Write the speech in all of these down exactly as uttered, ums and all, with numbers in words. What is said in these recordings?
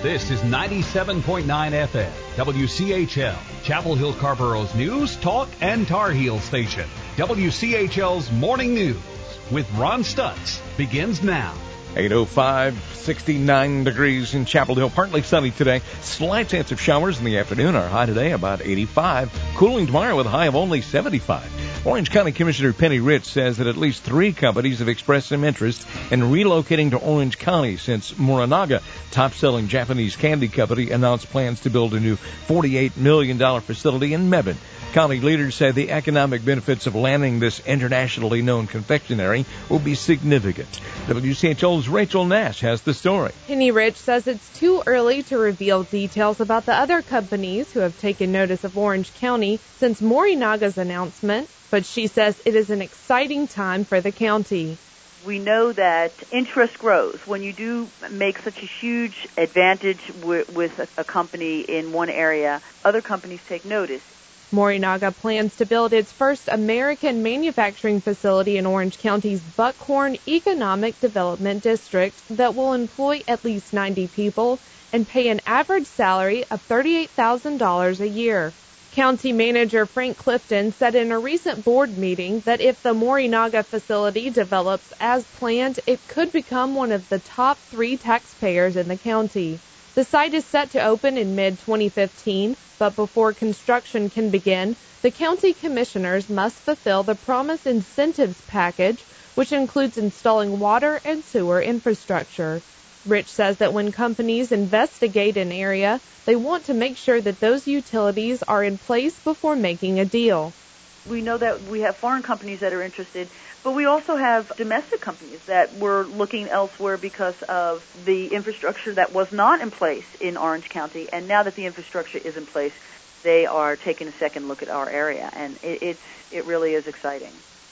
This is ninety-seven point nine F M, W C H L, Chapel Hill Carborough's news, talk, and Tar Heel station. W C H L's Morning News with Ron Stutz begins now. eight oh five, sixty-nine degrees in Chapel Hill. Partly sunny today. Slight chance of showers in the afternoon. Our high today about eighty-five. Cooling tomorrow with a high of only seventy-five. Orange County Commissioner Penny Rich says that at least three companies have expressed some interest in relocating to Orange County since Morinaga, top-selling Japanese candy company, announced plans to build a new forty-eight million dollars facility in Mebane. County leaders say the economic benefits of landing this internationally known confectionery will be significant. W C H L's Rachel Nash has the story. Penny Rich says it's too early to reveal details about the other companies who have taken notice of Orange County since Morinaga's announcement, but she says it is an exciting time for the county. We know that interest grows. When you do make such a huge advantage with, with a, a company in one area, other companies take notice. Morinaga plans to build its first American manufacturing facility in Orange County's Buckhorn Economic Development District that will employ at least ninety people and pay an average salary of thirty-eight thousand dollars a year. County Manager Frank Clifton said in a recent board meeting that if the Morinaga facility develops as planned, it could become one of the top three taxpayers in the county. The site is set to open in mid twenty fifteen, but before construction can begin, the county commissioners must fulfill the Promise Incentives Package, which includes installing water and sewer infrastructure. Rich says that when companies investigate an area, they want to make sure that those utilities are in place before making a deal. We know that we have foreign companies that are interested, but we also have domestic companies that were looking elsewhere because of the infrastructure that was not in place in Orange County. And now that the infrastructure is in place, they are taking a second look at our area. And it, it's, it really is exciting.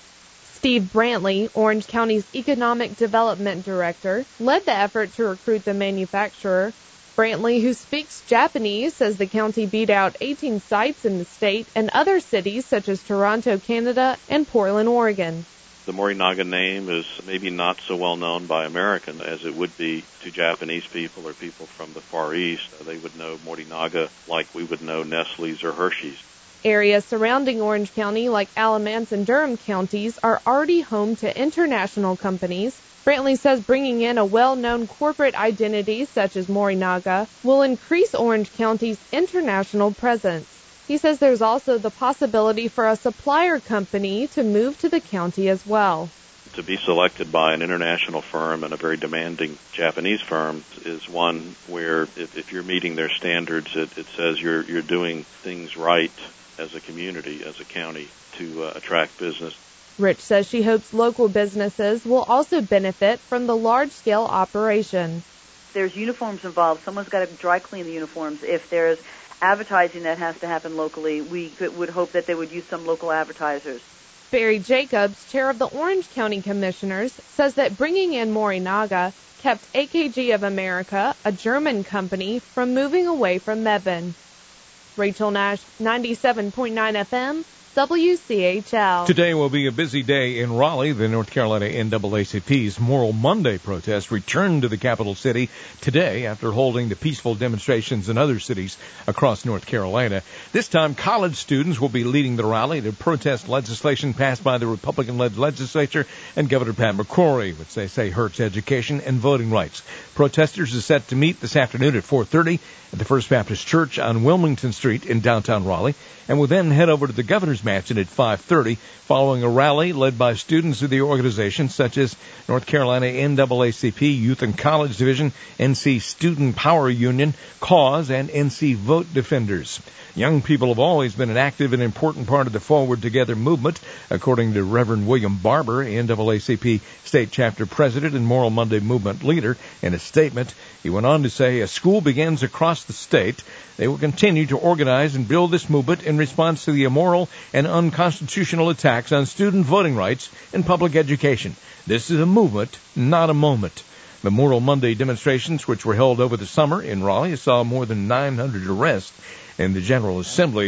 Steve Brantley, Orange County's Economic Development Director, led the effort to recruit the manufacturer. Brantley, who speaks Japanese, says the county beat out eighteen sites in the state and other cities such as Toronto, Canada, and Portland, Oregon. The Morinaga name is maybe not so well known by Americans as it would be to Japanese people or people from the Far East. They would know Morinaga like we would know Nestle's or Hershey's. Areas surrounding Orange County, like Alamance and Durham counties, are already home to international companies. Brantley says bringing in a well-known corporate identity such as Morinaga will increase Orange County's international presence. He says there's also the possibility for a supplier company to move to the county as well. To be selected by an international firm and a very demanding Japanese firm is one where if, if you're meeting their standards, it, it says you're you're doing things right as a community, as a county, to uh, attract business. Rich says she hopes local businesses will also benefit from the large-scale operation. There's uniforms involved. Someone's got to dry clean the uniforms. If there's advertising that has to happen locally, we could, would hope that they would use some local advertisers. Barry Jacobs, chair of the Orange County Commissioners, says that bringing in Morinaga kept A K G of America, a German company, from moving away from Mebane. Rachel Nash, ninety-seven point nine F M, W C H L. Today will be a busy day in Raleigh. The North Carolina N double A C P's Moral Monday protest returned to the capital city today after holding the peaceful demonstrations in other cities across North Carolina. This time, college students will be leading the rally to protest legislation passed by the Republican-led legislature and Governor Pat McCrory, which they say hurts education and voting rights. Protesters are set to meet this afternoon at four thirty at the First Baptist Church on Wilmington Street in downtown Raleigh, and will then head over to the Governor's Mansion at five thirty, following a rally led by students of the organization such as North Carolina N double A C P Youth and College Division, N C Student Power Union, Cause, and N C Vote Defenders. Young people have always been an active and important part of the Forward Together movement, according to Reverend William Barber, N double A C P State Chapter President and Moral Monday movement leader. In a statement, he went on to say, as school begins across the state, they will continue to organize and build this movement in response to the immoral and unconstitutional attacks on student voting rights and public education. This is a movement, not a moment. The Moral Monday demonstrations, which were held over the summer in Raleigh, saw more than nine hundred arrests in the General Assembly.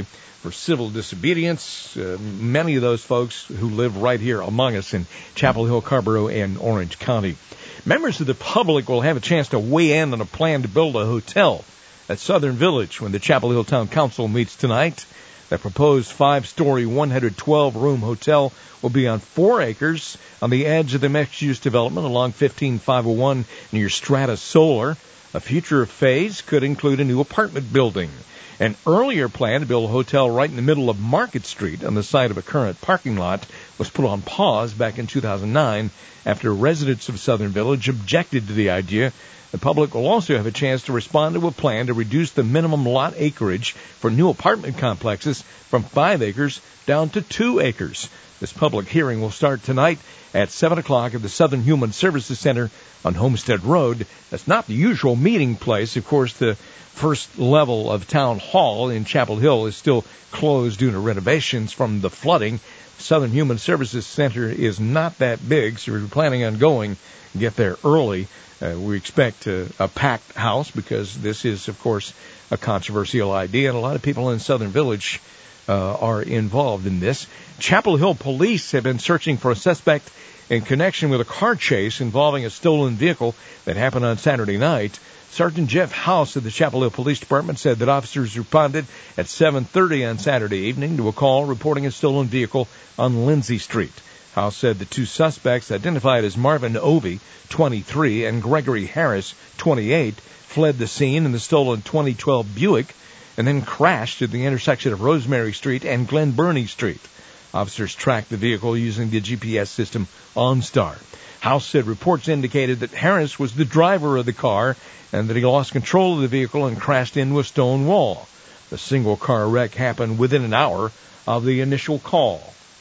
for civil disobedience. Uh, many of those folks who live right here among us in Chapel Hill, Carrboro, and Orange County. Members of the public will have a chance to weigh in on a plan to build a hotel at Southern Village when the Chapel Hill Town Council meets tonight. The proposed five-story, one hundred twelve room hotel will be on four acres on the edge of the mixed-use development along fifteen five oh one near Strata Solar. A future phase could include a new apartment building. An earlier plan to build a hotel right in the middle of Market Street on the site of a current parking lot was put on pause back in two thousand nine after residents of Southern Village objected to the idea. The public will also have a chance to respond to a plan to reduce the minimum lot acreage for new apartment complexes from five acres down to two acres. This public hearing will start tonight at seven o'clock at the Southern Human Services Center on Homestead Road. That's not the usual meeting place. Of course, the first level of Town Hall in Chapel Hill is still closed due to renovations from the flooding. Southern Human Services Center is not that big, so if you're planning on going, get there early. Uh, we expect uh, a packed house because this is, of course, a controversial idea, and a lot of people in Southern Village uh, are involved in this. Chapel Hill police have been searching for a suspect in connection with a car chase involving a stolen vehicle that happened on Saturday night. Sergeant Jeff House of the Chapel Hill Police Department said that officers responded at seven thirty on Saturday evening to a call reporting a stolen vehicle on Lindsay Street. House said the two suspects, identified as Marvin Ovey, twenty-three, and Gregory Harris, twenty-eight, fled the scene in the stolen twenty twelve Buick and then crashed at the intersection of Rosemary Street and Glen Burnie Street. Officers tracked the vehicle using the G P S system OnStar. House said reports indicated that Harris was the driver of the car and that he lost control of the vehicle and crashed into a stone wall. The single-car wreck happened within an hour of the initial call.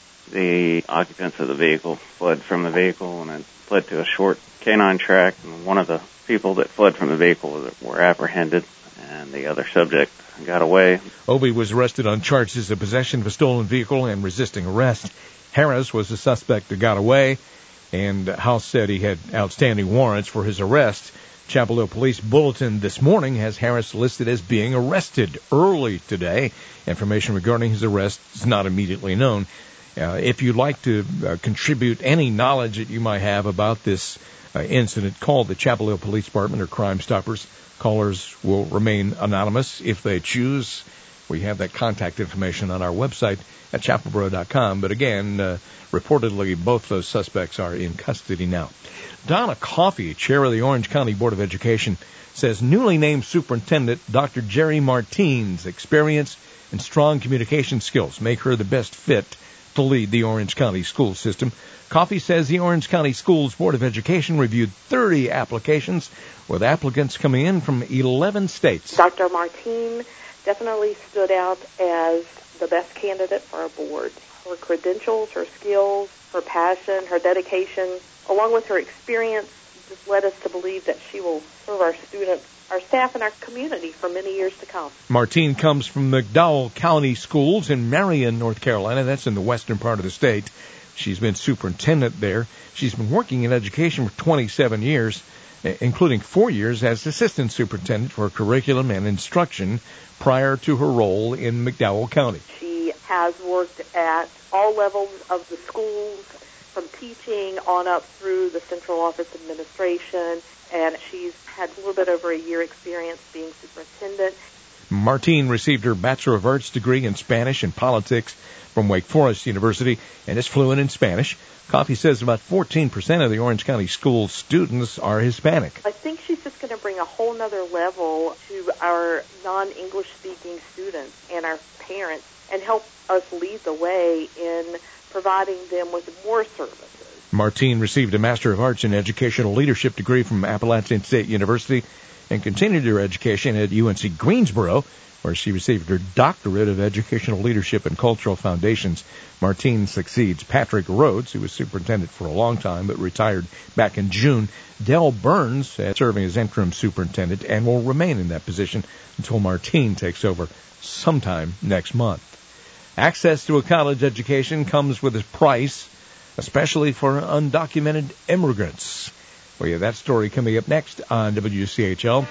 The occupants of the vehicle fled from the vehicle and then fled to a short canine track. And one of the people that fled from the vehicle were apprehended, and the other subject got away. Ovey was arrested on charges of possession of a stolen vehicle and resisting arrest. Harris was the suspect that got away, and House said he had outstanding warrants for his arrest. Chapel Hill Police Bulletin this morning has Harris listed as being arrested early today. Information regarding his arrest is not immediately known. Uh, if you'd like to uh, contribute any knowledge that you might have about this uh, incident, call the Chapel Hill Police Department or Crime Stoppers. Callers will remain anonymous if they choose. We have that contact information on our website at chapel boro dot com. But again, uh, reportedly, both those suspects are in custody now. Donna Coffey, chair of the Orange County Board of Education, says newly named Superintendent Doctor Jerry Martine's experience and strong communication skills make her the best fit to lead the Orange County school system. Coffey says the Orange County Schools Board of Education reviewed thirty applications, with applicants coming in from eleven states. Doctor Martine definitely stood out as the best candidate for our board. Her credentials, her skills, her passion, her dedication, along with her experience, just led us to believe that she will serve our students, our staff, and our community for many years to come. Martine comes from McDowell County Schools in Marion, North Carolina. That's in the western part of the state. She's been superintendent there. She's been working in education for twenty-seven years, including four years as assistant superintendent for curriculum and instruction prior to her role in McDowell County. She has worked at all levels of the schools, from teaching on up through the central office administration, and she's had a little bit over a year experience being superintendent. Martine received her Bachelor of Arts degree in Spanish and Politics from Wake Forest University and is fluent in Spanish. Coffey says about fourteen percent of the Orange County school students are Hispanic. I think she's just going to bring a whole nother level to our non-English speaking students and our parents and help us lead the way in providing them with more services. Martine received a Master of Arts in Educational Leadership degree from Appalachian State University and continued her education at U N C Greensboro, where she received her Doctorate of Educational Leadership and Cultural Foundations. Martine succeeds Patrick Rhodes, who was superintendent for a long time but retired back in June. Dell Burns is serving as interim superintendent and will remain in that position until Martine takes over sometime next month. Access to a college education comes with a price, especially for undocumented immigrants. Well, yeah, that story coming up next on W C H L.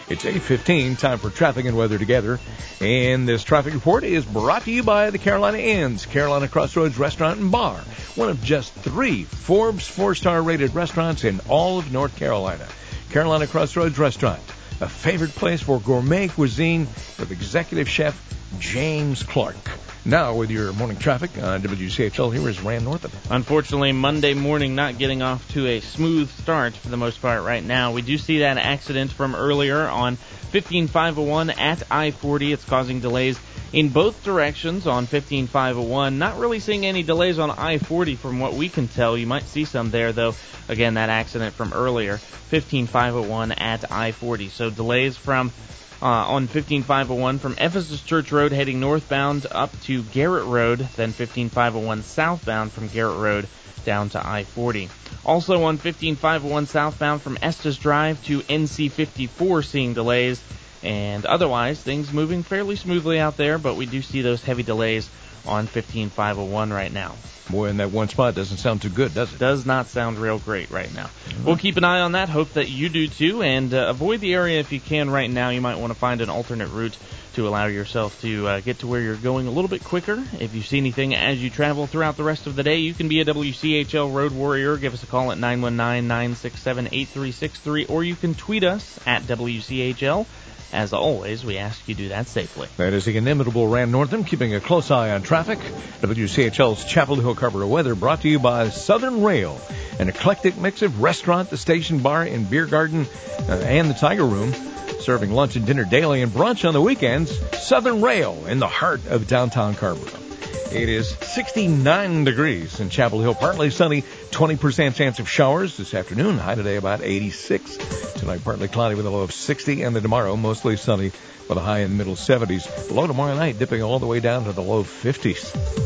It's eight fifteen, time for traffic and weather together. And this traffic report is brought to you by the Carolina Inns, Carolina Crossroads Restaurant and Bar, one of just three Forbes four-star rated restaurants in all of North Carolina. Carolina Crossroads Restaurant, a favorite place for gourmet cuisine with executive chef James Clark. Now, with your morning traffic on W C H L, here is Rand Northam. Unfortunately, Monday morning not getting off to a smooth start for the most part right now. We do see that accident from earlier on fifteen five oh one at I forty. It's causing delays in both directions on fifteen five oh one. Not really seeing any delays on I forty from what we can tell. You might see some there, though. Again, that accident from earlier, fifteen five oh one at I forty. So delays from Uh, on fifteen five oh one from Ephesus Church Road heading northbound up to Garrett Road, then fifteen five oh one southbound from Garrett Road down to I forty. Also on fifteen five oh one southbound from Estes Drive to N C fifty-four seeing delays, and otherwise things moving fairly smoothly out there, but we do see those heavy delays on fifteen five oh one right now. Boy, in that one spot doesn't sound too good, does it? Does not sound real great right now. Mm-hmm. We'll keep an eye on that. Hope that you do too, and uh, avoid the area if you can right now. You might want to find an alternate route to allow yourself to uh, get to where you're going a little bit quicker. If you see anything as you travel throughout the rest of the day, you can be a W C H L Road Warrior. Give us a call at nine one nine, nine six seven, eight three six three, or you can tweet us at W C H L. As always, we ask you do that safely. That is the inimitable Rand Northam, keeping a close eye on traffic. W C H L's Chapel Hill Carver weather brought to you by Southern Rail, an eclectic mix of restaurant, the station bar, and beer garden, uh, and the Tiger Room, serving lunch and dinner daily and brunch on the weekends. Southern Rail in the heart of downtown Carver. It is sixty-nine degrees in Chapel Hill, partly sunny, twenty percent chance of showers this afternoon. High today about eighty-six. Tonight partly cloudy with a low of sixty, and then tomorrow mostly sunny with a high in the middle seventies. Low tomorrow night dipping all the way down to the low fifties.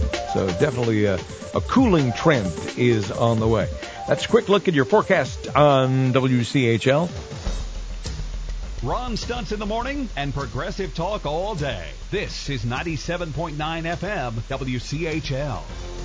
So definitely a, a cooling trend is on the way. That's a quick look at your forecast on W C H L. Ron Stuntz in the morning and progressive talk all day. This is ninety-seven point nine F M W C H L.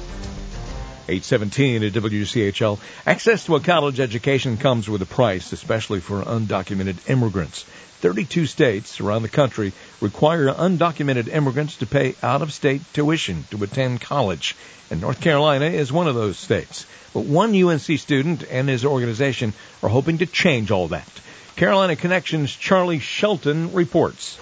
eight seventeen at W C H L. Access to a college education comes with a price, especially for undocumented immigrants. thirty-two states around the country require undocumented immigrants to pay out-of-state tuition to attend college, and North Carolina is one of those states. But one U N C student and his organization are hoping to change all that. Carolina Connections' Charlie Shelton reports.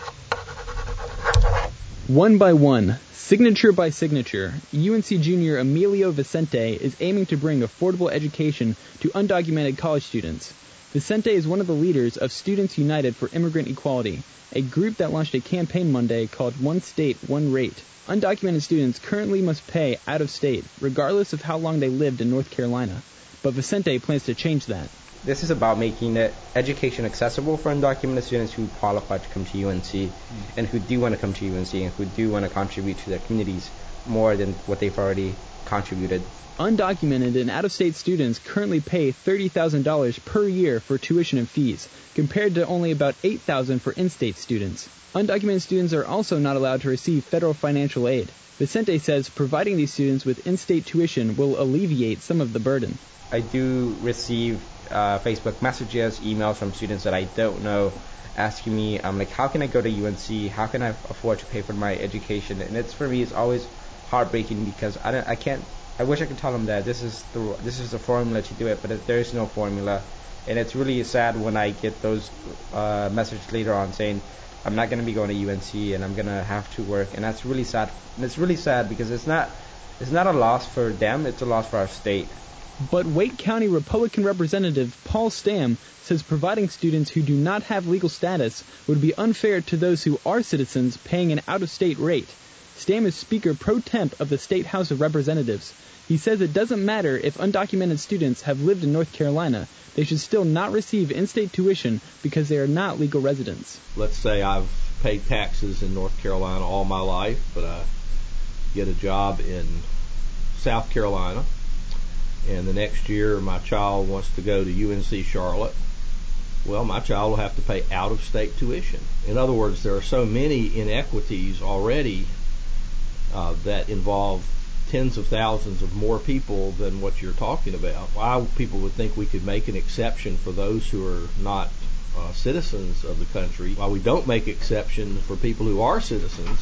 One by one, signature by signature, U N C junior Emilio Vicente is aiming to bring affordable education to undocumented college students. Vicente is one of the leaders of Students United for Immigrant Equality, a group that launched a campaign Monday called One State, One Rate. Undocumented students currently must pay out of state, regardless of how long they lived in North Carolina. But Vicente plans to change that. This is about making the education accessible for undocumented students who qualify to come to U N C mm-hmm. and who do want to come to U N C and who do want to contribute to their communities more than what they've already contributed. Undocumented and out-of-state students currently pay thirty thousand dollars per year for tuition and fees, compared to only about eight thousand dollars for in-state students. Undocumented students are also not allowed to receive federal financial aid. Vicente says providing these students with in-state tuition will alleviate some of the burden. I do receive Uh, Facebook messages, emails from students that I don't know asking me, um, like, how can I go to U N C? How can I afford to pay for my education? And it's, for me, it's always heartbreaking because I don't, I can't, I wish I could tell them that this is the, this is the formula to do it, but it, there is no formula. And it's really sad when I get those uh, messages later on saying, I'm not going to be going to U N C and I'm going to have to work. And that's really sad. And it's really sad because it's not, it's not a loss for them, it's a loss for our state. But Wake County Republican Representative Paul Stam says providing students who do not have legal status would be unfair to those who are citizens paying an out-of-state rate. Stam is Speaker pro temp of the State House of Representatives. He says it doesn't matter if undocumented students have lived in North Carolina. They should still not receive in-state tuition because they are not legal residents. Let's say I've paid taxes in North Carolina all my life, but I get a job in South Carolina. And the next year my child wants to go to U N C Charlotte, well, my child will have to pay out-of-state tuition. In other words, there are so many inequities already uh, that involve tens of thousands of more people than what you're talking about. Why people would think we could make an exception for those who are not uh, citizens of the country, why we don't make exception for people who are citizens,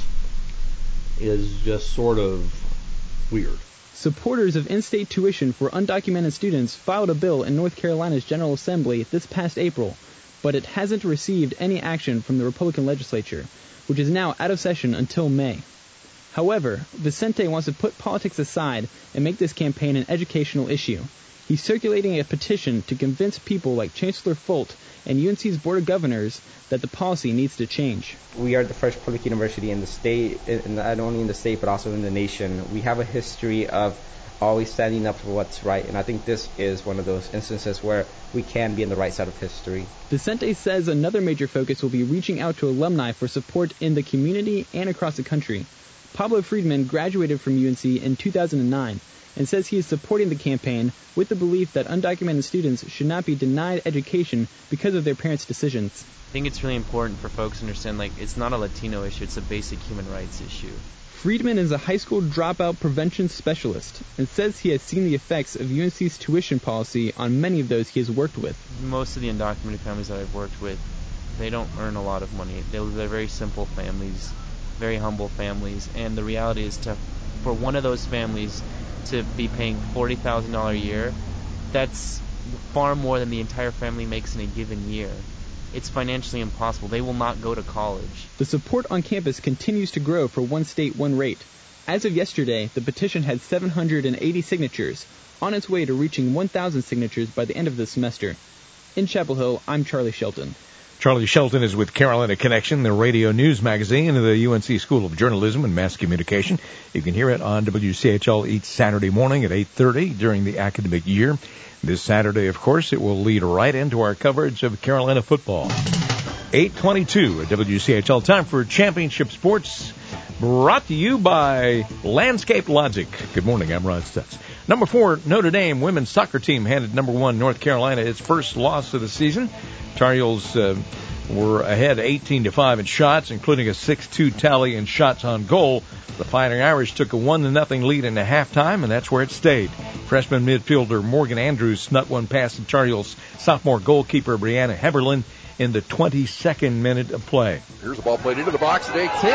is just sort of weird. Supporters of in-state tuition for undocumented students filed a bill in North Carolina's General Assembly this past April, but it hasn't received any action from the Republican legislature, which is now out of session until May. However, Vicente wants to put politics aside and make this campaign an educational issue. He's circulating a petition to convince people like Chancellor Folt and U N C's Board of Governors that the policy needs to change. We are the first public university in the state, and not only in the state but also in the nation. We have a history of always standing up for what's right, and I think this is one of those instances where we can be on the right side of history. Vicente says another major focus will be reaching out to alumni for support in the community and across the country. Pablo Friedman graduated from U N C in two thousand nine and says he is supporting the campaign with the belief that undocumented students should not be denied education because of their parents' decisions. I think it's really important for folks to understand, like, it's not a Latino issue, it's a basic human rights issue. Friedman is a high school dropout prevention specialist and says he has seen the effects of U N C's tuition policy on many of those he has worked with. Most of the undocumented families that I've worked with, they don't earn a lot of money. They're, they're very simple families, very humble families, and the reality is to for one of those families to be paying forty thousand dollars a year, that's far more than the entire family makes in a given year. It's financially impossible. They will not go to college. The support on campus continues to grow for One State, One Rate. As of yesterday, the petition had seven hundred eighty signatures, on its way to reaching one thousand signatures by the end of the semester. In Chapel Hill, I'm Charlie Shelton. Charlie Shelton is with Carolina Connection, the radio news magazine of the U N C School of Journalism and Mass Communication. You can hear it on W C H L each Saturday morning at eight thirty during the academic year. This Saturday, of course, it will lead right into our coverage of Carolina football. eight twenty-two at W C H L. Time for Championship Sports, brought to you by Landscape Logic. Good morning, I'm Ron Stutz. Number four, Notre Dame women's soccer team handed number one North Carolina its first loss of the season. Tar Heels uh, were ahead eighteen to five in shots, including a six two tally in shots on goal. The Fighting Irish took a one to nothing lead into halftime, and that's where it stayed. Freshman midfielder Morgan Andrews snuck one past the Tar Heels sophomore goalkeeper Brianna Heberlin in the twenty-second minute of play. Here's the ball played into the box at eighteen,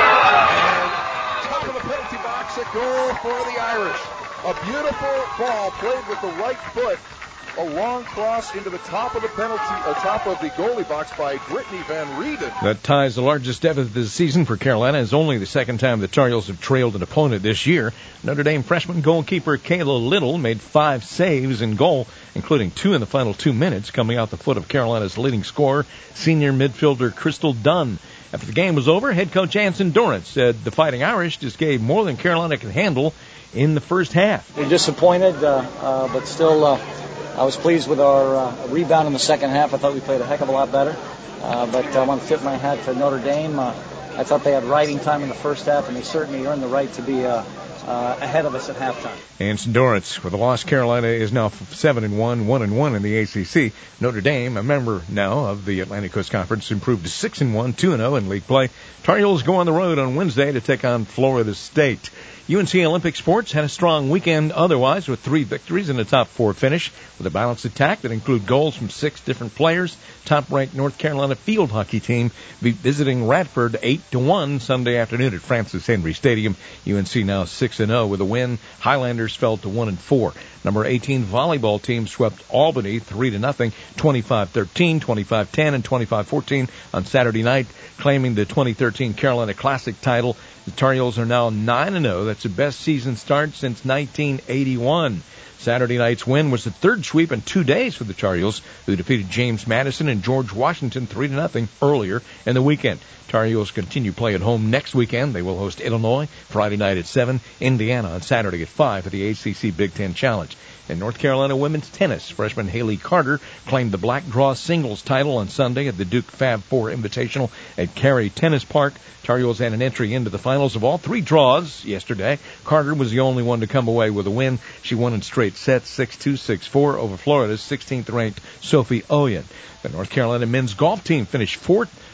and top of the penalty box, a goal for the Irish. A beautiful ball played with the right foot. A long cross into the top of the penalty, uh, top of the goalie box by Brittany Van Rieden. That ties the largest deficit this season for Carolina. It's only the second time the Tar Heels have trailed an opponent this year. Notre Dame freshman goalkeeper Kayla Little made five saves in goal, including two in the final two minutes, coming out the foot of Carolina's leading scorer, senior midfielder Crystal Dunn. After the game was over, head coach Anson Dorrance said the Fighting Irish just gave more than Carolina could handle in the first half. We're disappointed, uh, uh, but still... Uh I was pleased with our uh, rebound in the second half. I thought we played a heck of a lot better. Uh, but I want to tip my hat to Notre Dame. Uh, I thought they had riding time in the first half, and they certainly earned the right to be uh, uh, ahead of us at halftime. Anson Dorrance, with a loss, Carolina is now seven and one, one and one in the A C C. Notre Dame, a member now of the Atlantic Coast Conference, improved to six and one, two and zero in league play. Tar Heels go on the road on Wednesday to take on Florida State. U N C Olympic Sports had a strong weekend otherwise with three victories and a top four finish with a balanced attack that include goals from six different players. Top-ranked North Carolina field hockey team visiting Radford eight to one Sunday afternoon at Francis Henry Stadium. U N C now six and oh with a win. Highlanders fell to one and four. Number eighteen volleyball team swept Albany three to nothing, twenty-five thirteen, twenty-five ten, and twenty-five fourteen on Saturday night, claiming the twenty thirteen Carolina Classic title. The Tar Heels are now nine and oh. That's the best season start since nineteen eighty-one. Saturday night's win was the third sweep in two days for the Tar Heels, who defeated James Madison and George Washington three to nothing earlier in the weekend. Tar Heels continue play at home next weekend. They will host Illinois Friday night at seven, Indiana on Saturday at five for the A C C Big Ten Challenge. In North Carolina women's tennis, freshman Haley Carter claimed the Black Draw singles title on Sunday at the Duke Fab Four Invitational at Cary Tennis Park. Tar Heels had an entry into the finals of all three draws yesterday. Carter was the only one to come away with a win. She won in straight sets, six two, six four over Florida's sixteenth-ranked Sophie Oyen. The North Carolina men's golf team finished fourth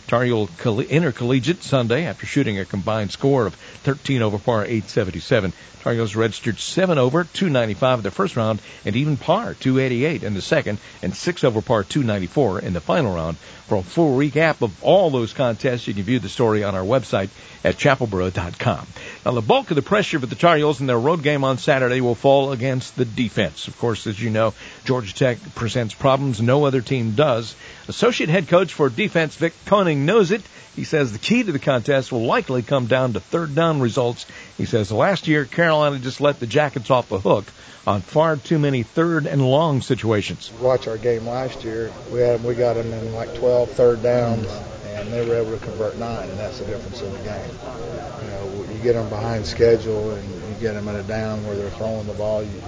Tar Heel Coll- Intercollegiate Sunday after shooting a combined score of thirteen over par, eight seventy-seven. Tar Heels registered seven over, two ninety-five in the first round, and even par, two eighty-eight in the second, and six over par, two ninety-four in the final round. For a full recap of all those contests, you can view the story on our website at chapelboro dot com. Now, the bulk of the pressure for the Tar Heels in their road game on Saturday will fall against the defense. Of course, as you know, Georgia Tech presents problems no other team does. Associate head coach for defense Vic Koenig knows it. He says the key to the contest will likely come down to third down results. He says last year Carolina just let the Jackets off the hook on far too many third and long situations. Watch our game last year. We had we got them in like twelve third downs, and they were able to convert nine, and that's the difference in the game. You know, you get them behind schedule, and you get them in a down where they're throwing the ball. You,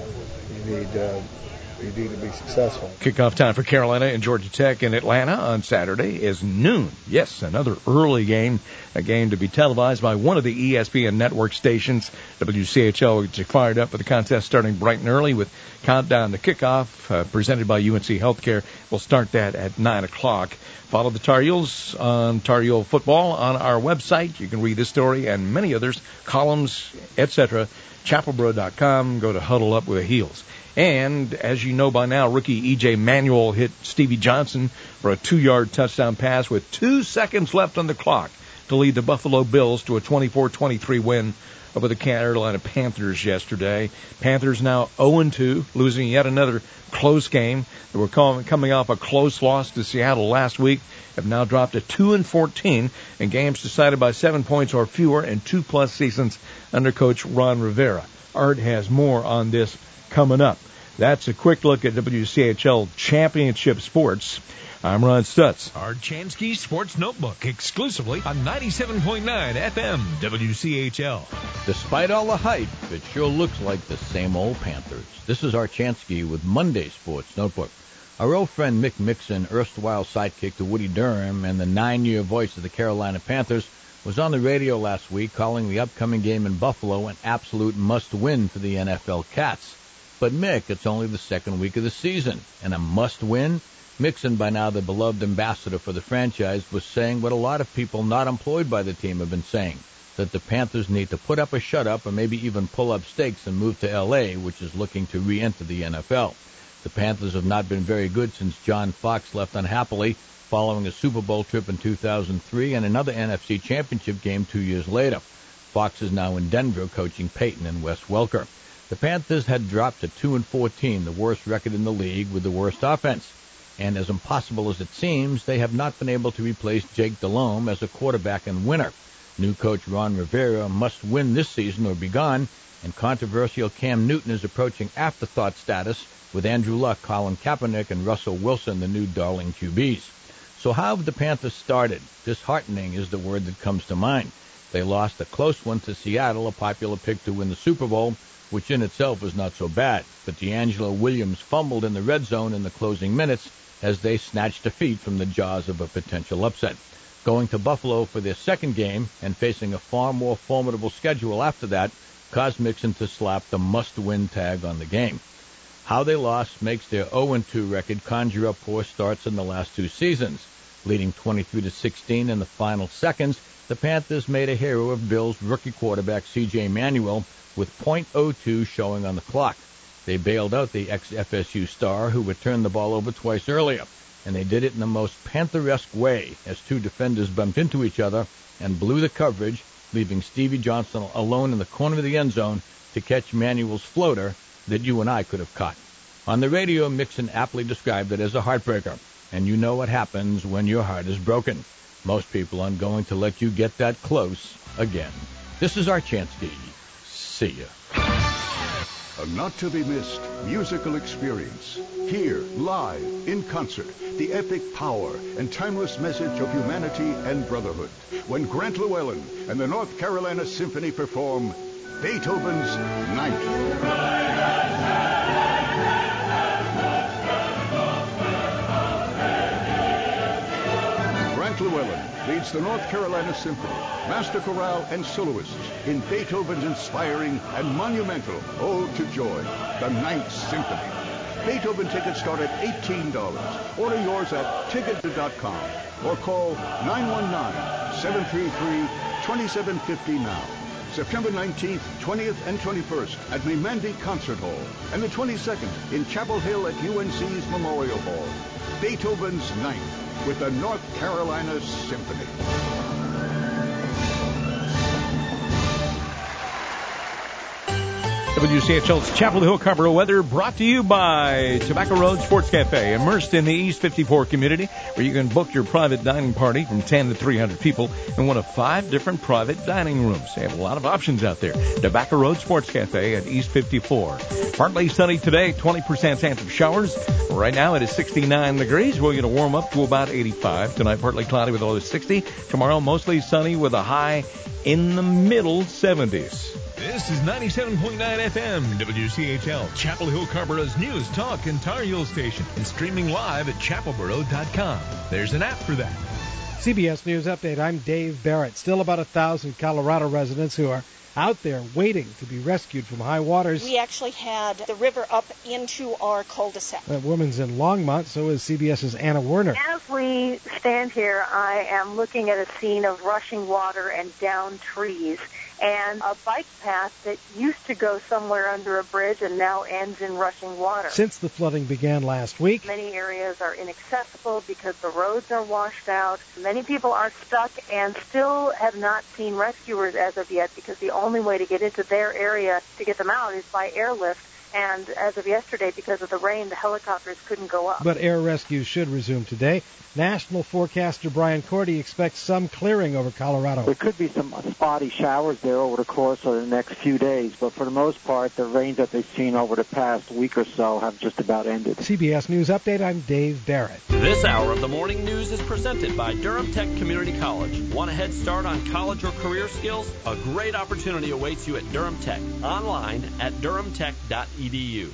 you need uh, you need to be successful. Kickoff time for Carolina and Georgia Tech in Atlanta on Saturday is noon. Yes, another early game, a game to be televised by one of the E S P N network stations. W C H L gets fired up for the contest starting bright and early with countdown to kickoff uh, presented by U N C Healthcare. We'll start that at nine o'clock. Follow the Tar Heels on Tar Heel Football on our website. You can read this story and many others, columns, et cetera, chapelboro dot com. Go to Huddle Up with the Heels. And as you know by now, rookie E J Manuel hit Stevie Johnson for a two-yard touchdown pass with two seconds left on the clock to lead the Buffalo Bills to a twenty-four twenty-three win over the Carolina Panthers yesterday. Panthers now oh and two, losing yet another close game. They were coming off a close loss to Seattle last week, have now dropped to two and fourteen in games decided by seven points or fewer in two-plus seasons under Coach Ron Rivera. Art has more on this coming up. That's a quick look at W C H L Championship Sports. I'm Ron Stutz. Our Chansky Sports Notebook, exclusively on ninety-seven point nine F M W C H L. Despite all the hype, it sure looks like the same old Panthers. This is our Chansky with Monday Sports Notebook. Our old friend Mick Mixon, erstwhile sidekick to Woody Durham and the nine-year voice of the Carolina Panthers, was on the radio last week calling the upcoming game in Buffalo an absolute must-win for the N F L Cats. But Mick, it's only the second week of the season, and a must-win? Mixon, by now the beloved ambassador for the franchise, was saying what a lot of people not employed by the team have been saying, that the Panthers need to put up a shut-up or maybe even pull up stakes and move to L A, which is looking to re-enter the N F L. The Panthers have not been very good since John Fox left unhappily, following a Super Bowl trip in two thousand three and another N F C Championship game two years later. Fox is now in Denver coaching Peyton and Wes Welker. The Panthers had dropped to two and fourteen, the worst record in the league with the worst offense. And as impossible as it seems, they have not been able to replace Jake Delhomme as a quarterback and winner. New coach Ron Rivera must win this season or be gone, and controversial Cam Newton is approaching afterthought status with Andrew Luck, Colin Kaepernick, and Russell Wilson, the new darling Q Bs. So how have the Panthers started? Disheartening is the word that comes to mind. They lost a close one to Seattle, a popular pick to win the Super Bowl, which in itself is not so bad. But D'Angelo Williams fumbled in the red zone in the closing minutes as they snatched defeat from the jaws of a potential upset. Going to Buffalo for their second game and facing a far more formidable schedule after that caused Mixon to slap the must-win tag on the game. How they lost makes their oh and two record conjure up poor starts in the last two seasons. Leading twenty-three to sixteen in the final seconds, the Panthers made a hero of Bills rookie quarterback C J Manuel with point oh two showing on the clock. They bailed out the ex-F S U star who had turned the ball over twice earlier, and they did it in the most Panther-esque way as two defenders bumped into each other and blew the coverage, leaving Stevie Johnson alone in the corner of the end zone to catch Manuel's floater that you and I could have caught. On the radio, Mixon aptly described it as a heartbreaker, and you know what happens when your heart is broken. Most people aren't going to let you get that close again. This is our Chansky. See ya. A not-to-be-missed musical experience. Here, live, in concert, the epic power and timeless message of humanity and brotherhood. When Grant Llewellyn and the North Carolina Symphony perform Beethoven's Ninth. Grant Llewellyn leads the North Carolina Symphony, Master Chorale, and soloists in Beethoven's inspiring and monumental Ode to Joy, the Ninth Symphony. Beethoven tickets start at eighteen dollars. Order yours at ticket dot com or call nine one nine, seven three three, two seven five zero now. September nineteenth, twentieth, and twenty-first at Memandi Concert Hall, and the twenty-second in Chapel Hill at U N C's Memorial Hall. Beethoven's Ninth with the North Carolina Symphony. W C H L's Chapel Hill Carrboro weather brought to you by Tobacco Road Sports Cafe, immersed in the East fifty-four community, where you can book your private dining party from ten to three hundred people in one of five different private dining rooms. They have a lot of options out there. Tobacco Road Sports Cafe at East fifty-four. Partly sunny today, twenty percent chance of showers. Right now it is sixty-nine degrees. We're going to warm up to about eighty-five. Tonight partly cloudy with a low of sixty. Tomorrow mostly sunny with a high in the middle seventies. This is ninety-seven point nine F M, W C H L, Chapel Hill Carrboro's news, talk, and Tar Heel station, and streaming live at chapel boro dot com. There's an app for that. C B S News Update, I'm Dave Barrett. Still about a thousand Colorado residents who are out there waiting to be rescued from high waters. We actually had the river up into our cul-de-sac. That woman's in Longmont, so is CBS's Anna Werner. As we stand here, I am looking at a scene of rushing water and downed trees, and a bike path that used to go somewhere under a bridge and now ends in rushing water. Since the flooding began last week, many areas are inaccessible because the roads are washed out. Many people are stuck and still have not seen rescuers as of yet, because the only way to get into their area to get them out is by airlift. And as of yesterday, because of the rain, the helicopters couldn't go up. But air rescue should resume today. National forecaster Brian Cordy expects some clearing over Colorado. There could be some spotty showers there over the course of the next few days, but for the most part, the rains that they've seen over the past week or so have just about ended. C B S News Update, I'm Dave Barrett. This hour of the morning news is presented by Durham Tech Community College. Want a head start on college or career skills? A great opportunity awaits you at Durham Tech. Online at durham tech dot e d u.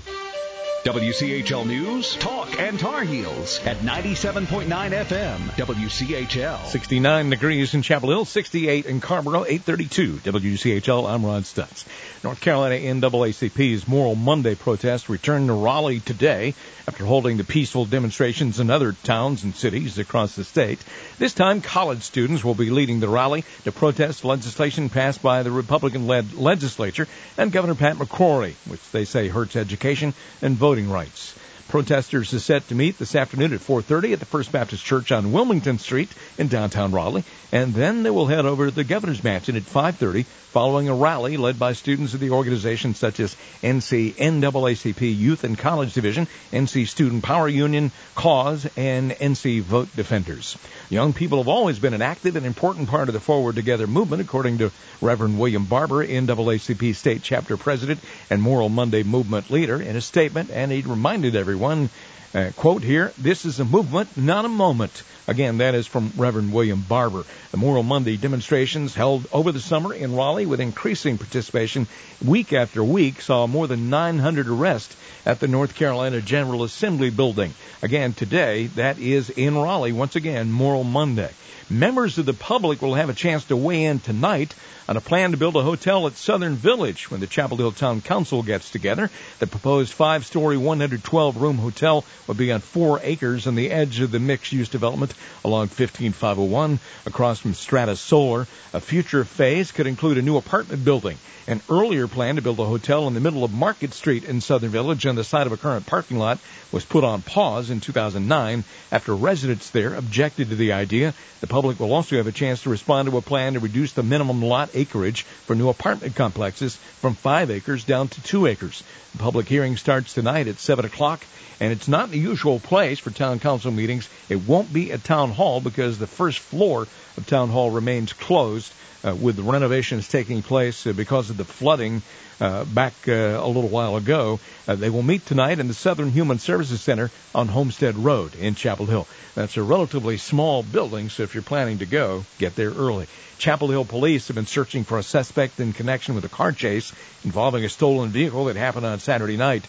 W C H L News, Talk, and Tar Heels at ninety-seven point nine F M, W C H L. sixty-nine degrees in Chapel Hill, sixty-eight in Carrboro, eight thirty-two. W C H L, I'm Ron Stutz. North Carolina N double A C P's Moral Monday protest returned to Raleigh today after holding the peaceful demonstrations in other towns and cities across the state. This time, college students will be leading the rally to protest legislation passed by the Republican-led legislature and Governor Pat McCrory, which they say hurts education and voting rights. Protesters are set to meet this afternoon at four thirty at the First Baptist Church on Wilmington Street in downtown Raleigh, and then they will head over to the Governor's Mansion at five thirty following a rally led by students of the organizations such as N C N double A C P Youth and College Division, N C Student Power Union, Cause, and N C Vote Defenders. Young people have always been an active and important part of the Forward Together movement, according to Reverend William Barber, N double A C P State Chapter President and Moral Monday movement leader, in a statement, and he reminded everyone, uh, quote here, "This is a movement, not a moment." Again, that is from Reverend William Barber. The Moral Monday demonstrations held over the summer in Raleigh with increasing participation week after week saw more than nine hundred arrests at the North Carolina General Assembly building. Again, today, that is in Raleigh, once again, Moral Monday. Members of the public will have a chance to weigh in tonight on a plan to build a hotel at Southern Village when the Chapel Hill Town Council gets together. The proposed five-story, one hundred twelve room hotel will be on four acres on the edge of the mixed-use development along fifteen five oh one across from Strata Solar. A future phase could include a new apartment building. An earlier plan to build a hotel in the middle of Market Street in Southern Village on the side of a current parking lot was put on pause in two thousand nine after residents there objected to the idea. The public will also have a chance to respond to a plan to reduce the minimum lot acreage for new apartment complexes from five acres down to two acres. The public hearing starts tonight at seven o'clock, and it's not the usual place for town council meetings. It won't be at Town Hall because the first floor of Town Hall remains closed uh, with the renovations taking place uh, because of the flooding uh, back uh, a little while ago. Uh, they will meet tonight in the Southern Human Services Center on Homestead Road in Chapel Hill. That's a relatively small building, so if you're planning to go, get there early. Chapel Hill police have been searching for a suspect in connection with a car chase involving a stolen vehicle that happened on Saturday night.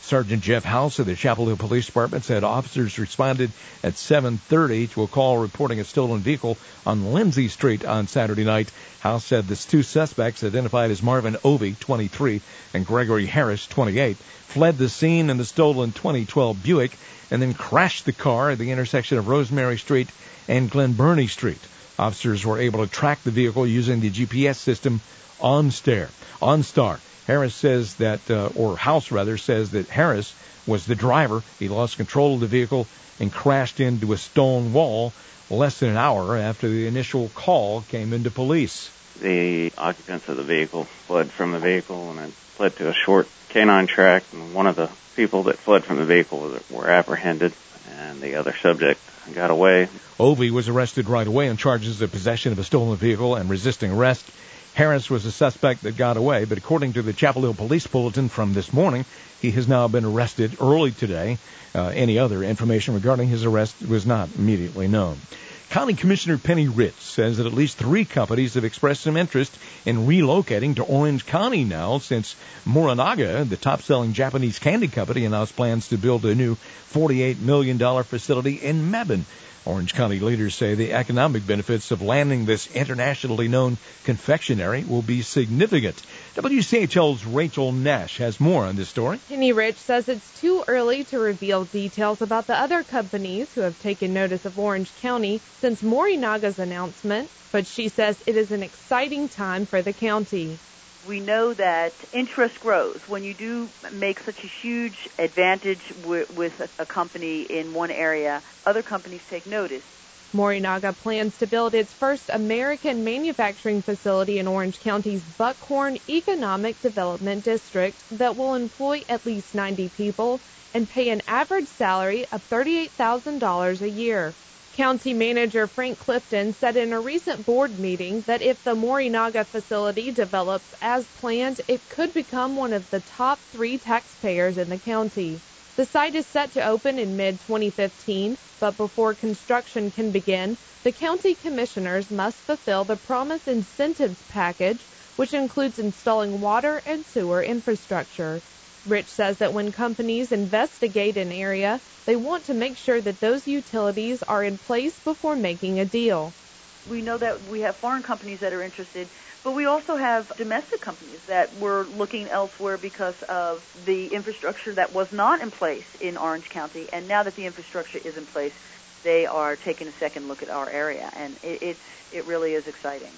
Sergeant Jeff House of the Chapel Hill Police Department said officers responded at seven thirty to a call reporting a stolen vehicle on Lindsay Street on Saturday night. House said the two suspects, identified as Marvin Ovey, twenty-three, and Gregory Harris, twenty-eight, fled the scene in the stolen twenty twelve Buick and then crashed the car at the intersection of Rosemary Street and Glen Burnie Street. Officers were able to track the vehicle using the G P S system OnStar. OnStar. Harris says that, uh, or House rather, says that Harris was the driver. He lost control of the vehicle and crashed into a stone wall less than an hour after the initial call came into police. The occupants of the vehicle fled from the vehicle and then fled to a short canine track, and one of the people that fled from the vehicle were apprehended, and the other subject got away. Ovey was arrested right away on charges of possession of a stolen vehicle and resisting arrest. Harris was a suspect that got away, but according to the Chapel Hill Police Bulletin from this morning, he has now been arrested early today. Uh, any other information regarding his arrest was not immediately known. County Commissioner Penny Ritz says that at least three companies have expressed some interest in relocating to Orange County now since Morinaga, the top-selling Japanese candy company, announced plans to build a new forty-eight million dollars facility in Mebane. Orange County leaders say the economic benefits of landing this internationally known confectionery will be significant. W C H L's Rachel Nash has more on this story. Penny Rich says it's too early to reveal details about the other companies who have taken notice of Orange County since Morinaga's announcement, but she says it is an exciting time for the county. We know that interest grows. When you do make such a huge advantage w- with a, a company in one area, other companies take notice. Morinaga plans to build its first American manufacturing facility in Orange County's Buckhorn Economic Development District that will employ at least ninety people and pay an average salary of thirty-eight thousand dollars a year. County Manager Frank Clifton said in a recent board meeting that if the Morinaga facility develops as planned, it could become one of the top three taxpayers in the county. The site is set to open in mid twenty fifteen, but before construction can begin, the county commissioners must fulfill the Promise Incentives Package, which includes installing water and sewer infrastructure. Rich says that when companies investigate an area, they want to make sure that those utilities are in place before making a deal. We know that we have foreign companies that are interested, but we also have domestic companies that were looking elsewhere because of the infrastructure that was not in place in Orange County, and now that the infrastructure is in place, they are taking a second look at our area, and it, it's, it really is exciting.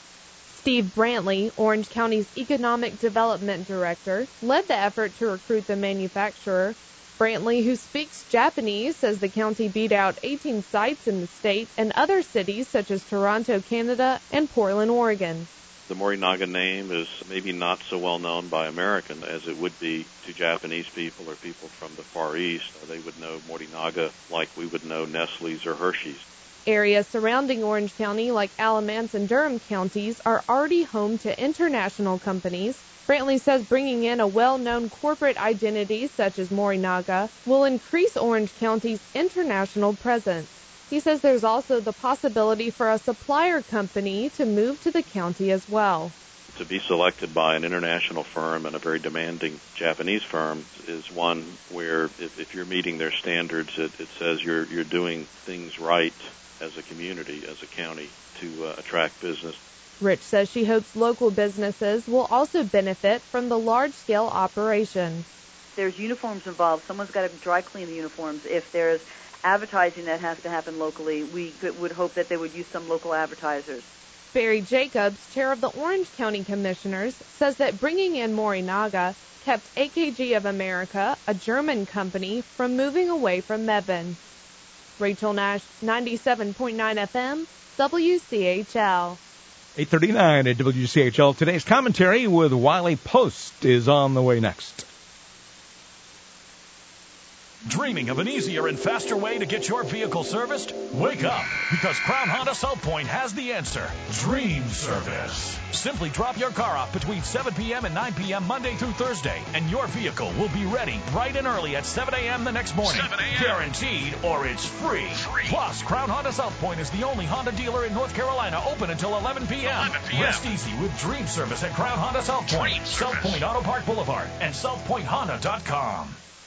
Steve Brantley, Orange County's Economic Development Director, led the effort to recruit the manufacturer. Brantley, who speaks Japanese, says the county beat out eighteen sites in the state and other cities such as Toronto, Canada, and Portland, Oregon. The Morinaga name is maybe not so well known by Americans as it would be to Japanese people or people from the Far East. They would know Morinaga like we would know Nestle's or Hershey's. Areas surrounding Orange County, like Alamance and Durham counties, are already home to international companies. Brantley says bringing in a well-known corporate identity such as Morinaga will increase Orange County's international presence. He says there's also the possibility for a supplier company to move to the county as well. To be selected by an international firm and a very demanding Japanese firm is one where if, if you're meeting their standards, it, it says you're you're doing things right as a community, as a county, to uh, attract business. Rich says she hopes local businesses will also benefit from the large-scale operation. There's uniforms involved. Someone's got to dry clean the uniforms. If there's advertising that has to happen locally, we could, would hope that they would use some local advertisers. Barry Jacobs, chair of the Orange County Commissioners, says that bringing in Morinaga kept A K G of America, a German company, from moving away from Mebane. Rachel Nash, ninety-seven point nine F M, W C H L. eight thirty-nine at W C H L. Today's commentary with Wiley Post is on the way next. Dreaming of an easier and faster way to get your vehicle serviced? Wake up, because Crown Honda South Point has the answer. Dream Service. Simply drop your car off between seven p.m. and nine p.m. Monday through Thursday, and your vehicle will be ready bright and early at seven a.m. the next morning. seven a.m. Guaranteed, or it's free. free. Plus, Crown Honda South Point is the only Honda dealer in North Carolina open until eleven p.m. eleven p.m. Rest easy with Dream Service at Crown Honda South Point, South Point Auto Park Boulevard, and south point honda dot com.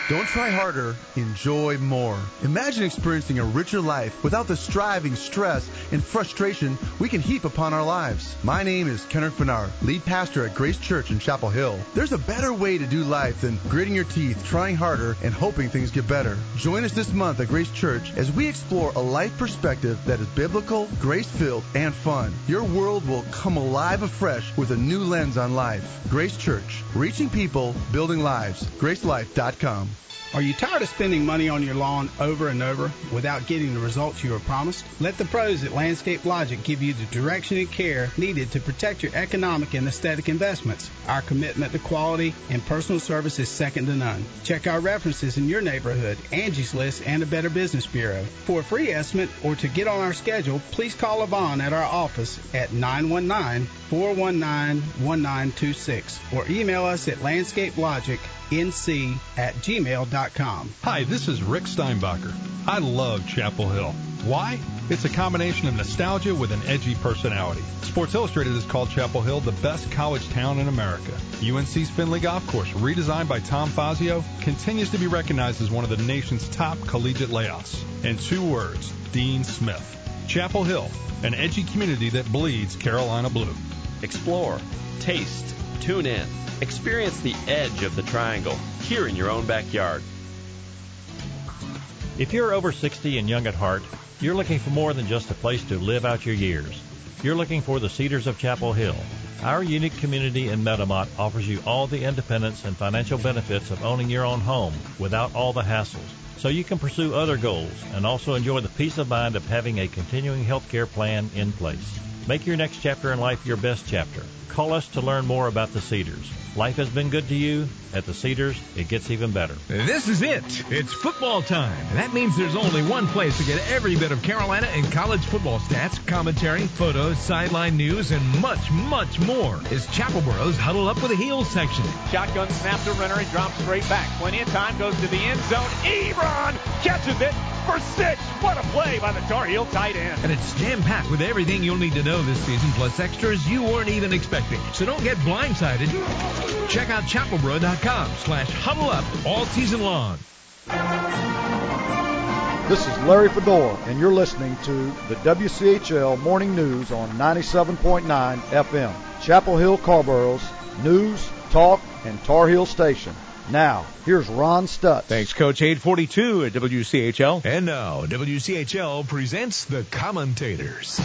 Don't try harder, enjoy more. Imagine experiencing a richer life without the striving, stress, and frustration we can heap upon our lives. My name is Kenneth Finar, lead pastor at Grace Church in Chapel Hill. There's a better way to do life than gritting your teeth, trying harder, and hoping things get better. Join us this month at Grace Church as we explore a life perspective that is biblical, grace-filled, and fun. Your world will come alive afresh with a new lens on life. Grace Church, reaching people, building lives. grace life dot com. Are you tired of spending money on your lawn over and over without getting the results you were promised? Let the pros at Landscape Logic give you the direction and care needed to protect your economic and aesthetic investments. Our commitment to quality and personal service is second to none. Check our references in your neighborhood, Angie's List, and the Better Business Bureau. For a free estimate or to get on our schedule, please call Yvonne at our office at nine one nine, four one nine, one nine two six or email us at landscape logic n c at gmail dot com. Hi, this is Rick Steinbacher. I love Chapel Hill. Why? It's a combination of nostalgia with an edgy personality. Sports Illustrated has called Chapel Hill the best college town in America. U N C's Finley Golf Course, redesigned by Tom Fazio, continues to be recognized as one of the nation's top collegiate layouts. In two words, Dean Smith. Chapel Hill, an edgy community that bleeds Carolina blue. Explore, taste, tune in. Experience the edge of the triangle here in your own backyard. If you're over sixty and young at heart, you're looking for more than just a place to live out your years. You're looking for the Cedars of Chapel Hill. Our unique community in Metamont offers you all the independence and financial benefits of owning your own home without all the hassles, so you can pursue other goals and also enjoy the peace of mind of having a continuing health care plan in place. Make your next chapter in life your best chapter. Call us to learn more about the Cedars. Life has been good to you. At the Cedars, it gets even better. This is it. It's football time. And that means there's only one place to get every bit of Carolina and college football stats, commentary, photos, sideline news, and much, much more. It's Chapelboro's Huddle Up with the Heels section. Shotgun snap to Renner. He drops straight back. Plenty of time. Goes to the end zone. Ebron catches it for six. What a play by the Tar Heel tight end. And it's jam-packed with everything you'll need to know this season, plus extras you weren't even expecting. So don't get blindsided. Check out chapelboro.com slash huddle up all season long. This is Larry Fedor, and you're listening to the W C H L Morning News on ninety-seven point nine F M. Chapel Hill Carborough's news, talk, and Tar Heel station. Now, here's Ron Stutz. Thanks, Coach. eight forty-two at W C H L. And now, W C H L presents the commentators.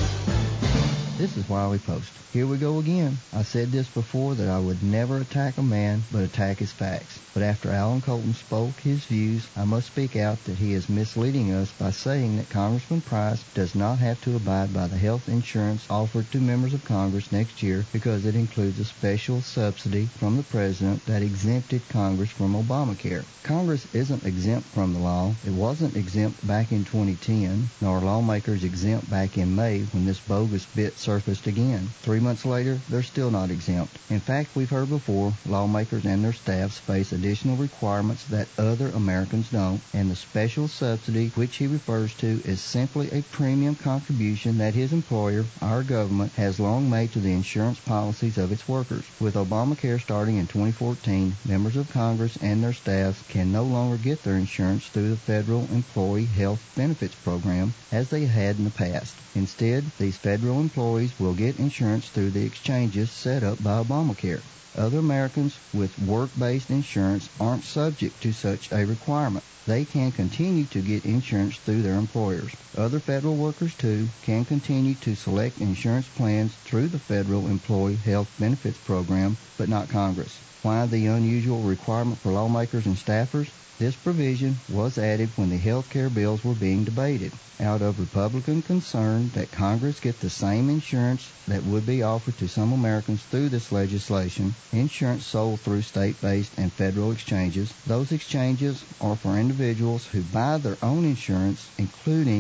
This is Wiley Post. Here we go again. I said this before, that I would never attack a man, but attack his facts. But after Alan Colton spoke his views, I must speak out that he is misleading us by saying that Congressman Price does not have to abide by the health insurance offered to members of Congress next year because it includes a special subsidy from the President that exempted Congress from Obamacare. Congress isn't exempt from the law. It wasn't exempt back in twenty ten, nor lawmakers exempt back in May when this bogus bit surfaced again. Three months later, they're still not exempt. In fact, we've heard before, lawmakers and their staffs face additional requirements that other Americans don't, and the special subsidy which he refers to is simply a premium contribution that his employer, our government, has long made to the insurance policies of its workers. With Obamacare starting in twenty fourteen, members of Congress and their staffs can no longer get their insurance through the Federal Employee Health Benefits Program as they had in the past. Instead, these federal employees will get insurance through the exchanges set up by Obamacare. Other Americans with work-based insurance aren't subject to such a requirement. They can continue to get insurance through their employers. Other federal workers, too, can continue to select insurance plans through the Federal Employee Health Benefits Program, but not Congress. Why the unusual requirement for lawmakers and staffers? This provision was added when the health care bills were being debated, out of Republican concern that Congress get the same insurance that would be offered to some Americans through this legislation, insurance sold through state-based and federal exchanges. Those exchanges are for individuals who buy their own insurance, including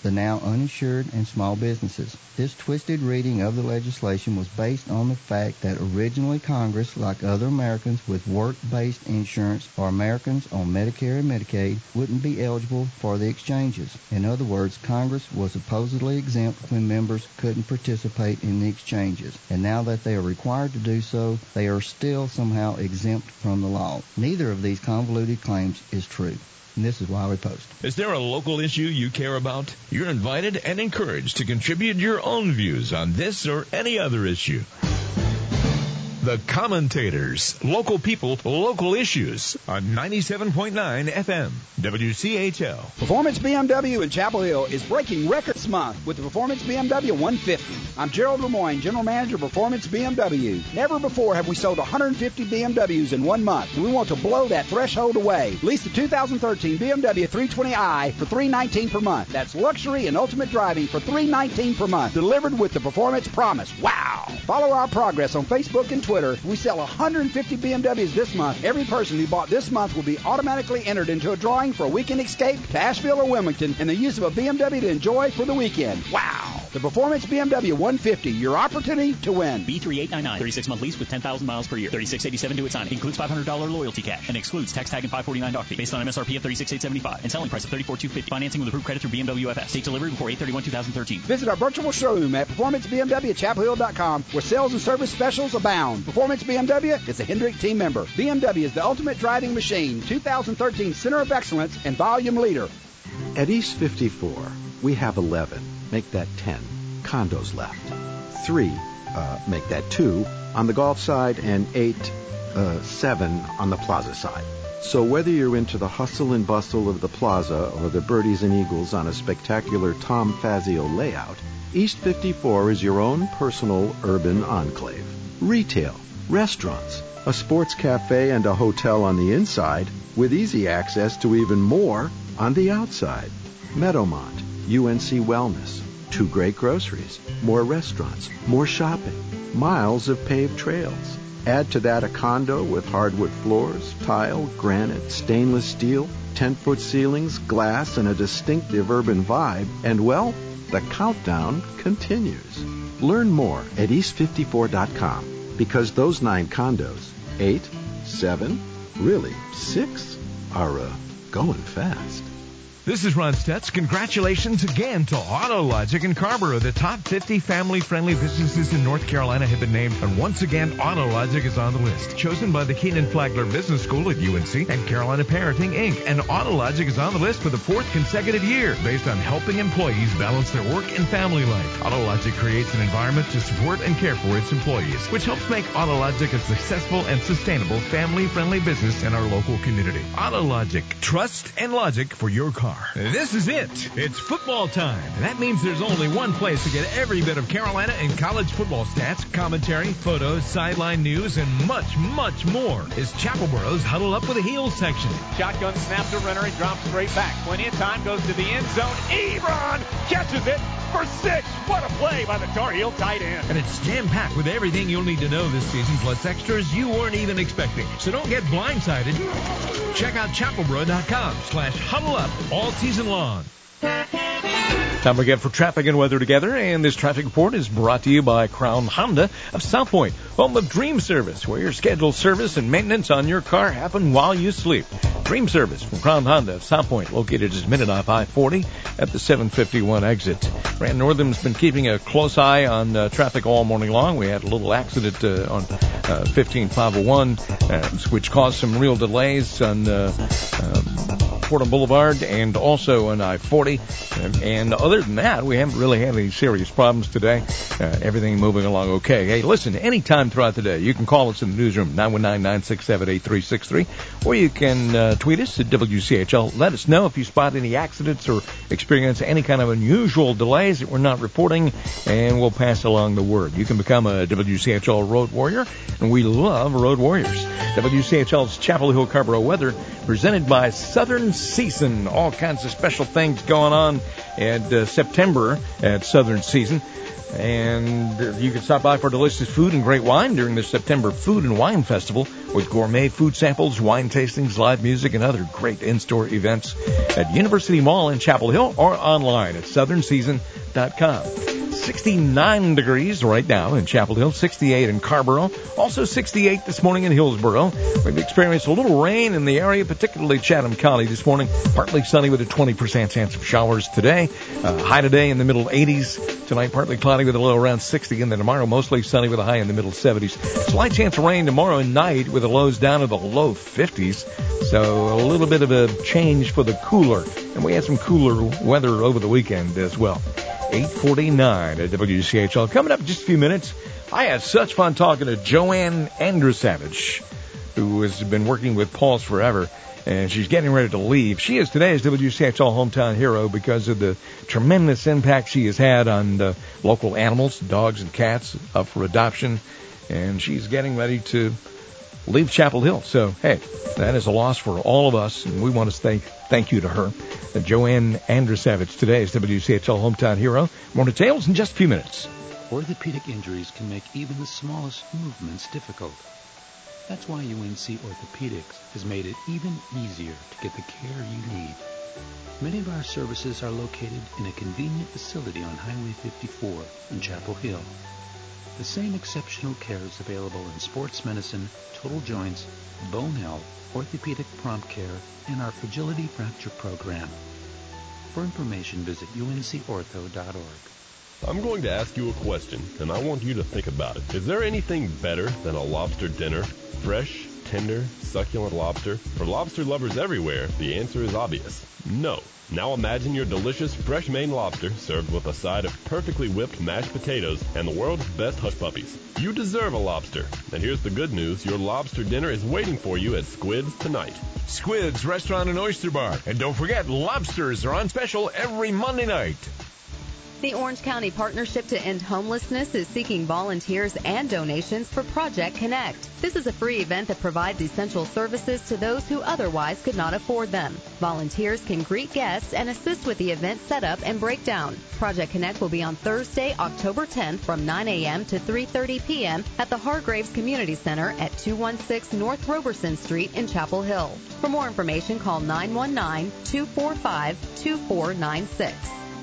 the now uninsured, and small businesses. This twisted reading of the legislation was based on the fact that originally Congress, like other Americans with work-based insurance or Americans on Medicare and Medicaid, wouldn't be eligible for the exchanges. In other words, Congress was supposedly exempt when members couldn't participate in the exchanges, and now that they are required to do so, they are still somehow exempt from the law. Neither of these convoluted claims is true. And this is why we post. Is there a local issue you care about? You're invited and encouraged to contribute your own views on this or any other issue. The Commentators. Local people, local issues on ninety-seven point nine F M, W C H L. Performance B M W in Chapel Hill is breaking records this month with the Performance B M W one fifty. I'm Gerald Lemoyne, General Manager of Performance B M W. Never before have we sold one hundred fifty B M Ws in one month, and we want to blow that threshold away. Lease the two thousand thirteen B M W three twenty i for three hundred nineteen dollars per month. That's luxury and ultimate driving for three hundred nineteen dollars per month, delivered with the Performance Promise. Wow! Follow our progress on Facebook and Twitter. We sell one hundred fifty B M Ws this month. Every person who bought this month will be automatically entered into a drawing for a weekend escape to Asheville or Wilmington and the use of a B M W to enjoy for the weekend. Wow! The Performance B M W one fifty, your opportunity to win. B three eight nine nine, thirty-six month lease with ten thousand miles per year. thirty-six eighty-seven due at signing. Includes five hundred dollars loyalty cash and excludes tax tag and five forty-nine dock fee. Based on M S R P of thirty-six eight seventy-five and selling price of thirty-four two fifty. Financing with approved credit through B M W F S. Date delivery before eight thirty-one twenty thirteen. Visit our virtual showroom at Performance B M W at chapel hill dot com where sales and service specials abound. Performance B M W is a Hendrick team member. B M W is the ultimate driving machine, two thousand thirteen Center of Excellence and Volume Leader. At East fifty-four, we have eleven. Make that ten. Condos left. Three, uh, make that two on the golf side, and eight, uh, seven on the plaza side. So whether you're into the hustle and bustle of the plaza or the birdies and eagles on a spectacular Tom Fazio layout, East fifty-four is your own personal urban enclave. Retail, restaurants, a sports cafe, and a hotel on the inside with easy access to even more on the outside. Meadowmont, U N C Wellness, two great groceries, more restaurants, more shopping, miles of paved trails. Add to that a condo with hardwood floors, tile, granite, stainless steel, ten-foot ceilings, glass, and a distinctive urban vibe, and, well, the countdown continues. Learn more at east fifty-four dot com, because those nine condos, eight, seven, really six, are uh, going fast. This is Ron Stutz. Congratulations again to AutoLogic and Carrboro. The top fifty family-friendly businesses in North Carolina have been named, and once again, AutoLogic is on the list. Chosen by the Keenan Flagler Business School at U N C and Carolina Parenting, Incorporated. And AutoLogic is on the list for the fourth consecutive year, based on helping employees balance their work and family life. AutoLogic creates an environment to support and care for its employees, which helps make AutoLogic a successful and sustainable family-friendly business in our local community. AutoLogic, trust and logic for your car. This is it. It's football time. That means there's only one place to get every bit of Carolina and college football stats, commentary, photos, sideline news, and much, much more. Is Chapelboro's Huddle Up with a Heels section. Shotgun snap to Renner. He drops straight back. Plenty of time. Goes to the end zone. Ebron catches it for six. What a play by the Tar Heel tight end. And it's jam-packed with everything you'll need to know this season, plus extras you weren't even expecting. So don't get blindsided. Check out chapelboro dot com slash huddle up all season long. Time again for traffic and weather together, and this traffic report is brought to you by Crown Honda of South Point, home of Dream Service, where your scheduled service and maintenance on your car happen while you sleep. Dream Service from Crown Honda of South Point, located just minute off I forty at the seven fifty-one exit. Rand Northam's been keeping a close eye on uh, traffic all morning long. We had a little accident uh, on uh, fifteen five oh one, uh, which caused some real delays on uh, um, Fordham Boulevard and also on I forty. And, and other than that, we haven't really had any serious problems today. Uh, everything moving along okay. Hey, listen, anytime throughout the day, you can call us in the newsroom, nine one nine, nine six seven, eight three six three, or you can uh, tweet us at W C H L. Let us know if you spot any accidents or experience any kind of unusual delays that we're not reporting, and we'll pass along the word. You can become a W C H L Road Warrior, and we love Road Warriors. W C H L's Chapel Hill Carrboro weather, presented by Southern Season. All kinds of special things going on at uh, September at Southern Season. And you can stop by for delicious food and great wine during the September Food and Wine Festival with gourmet food samples, wine tastings, live music, and other great in-store events at University Mall in Chapel Hill or online at southern season dot com. sixty-nine degrees right now in Chapel Hill, sixty-eight in Carrboro, also sixty-eight this morning in Hillsboro. We've experienced a little rain in the area, particularly Chatham County this morning. Partly sunny with a twenty percent chance of showers today. Uh, high today in the middle eighties. Tonight, partly cloudy with a low around sixty. And then tomorrow, mostly sunny with a high in the middle seventies. Slight chance of rain tomorrow night with the lows down to the low fifties. So a little bit of a change for the cooler. And we had some cooler weather over the weekend as well. eight forty-nine at W C H L. Coming up in just a few minutes, I had such fun talking to Joanne Andrusavage, who has been working with Paws Forever, and she's getting ready to leave. She is today's W C H L hometown hero because of the tremendous impact she has had on uh, local animals, dogs and cats up for adoption, and she's getting ready to leave Chapel Hill. So, hey, that is a loss for all of us, and we want to say thank you to her. Uh, Joanne Andrusavage, today's W C H L hometown hero. More details in just a few minutes. Orthopedic injuries can make even the smallest movements difficult. That's why U N C Orthopedics has made it even easier to get the care you need. Many of our services are located in a convenient facility on Highway fifty-four in Chapel Hill. The same exceptional care is available in sports medicine, total joints, bone health, orthopedic prompt care, and our fragility fracture program. For information, visit U N C ortho dot org. I'm going to ask you a question, and I want you to think about it. Is there anything better than a lobster dinner? Fresh, tender, succulent lobster? For lobster lovers everywhere, the answer is obvious. No. Now imagine your delicious fresh Maine lobster served with a side of perfectly whipped mashed potatoes and the world's best hush puppies. You deserve a lobster. And here's the good news. Your lobster dinner is waiting for you at Squid's tonight. Squid's Restaurant and Oyster Bar. And don't forget, lobsters are on special every Monday night. The Orange County Partnership to End Homelessness is seeking volunteers and donations for Project Connect. This is a free event that provides essential services to those who otherwise could not afford them. Volunteers can greet guests and assist with the event setup and breakdown. Project Connect will be on Thursday, October tenth from nine a.m. to three thirty p.m. at the Hargraves Community Center at two one six North Roberson Street in Chapel Hill. For more information, call nine one nine, two four five, two four nine six.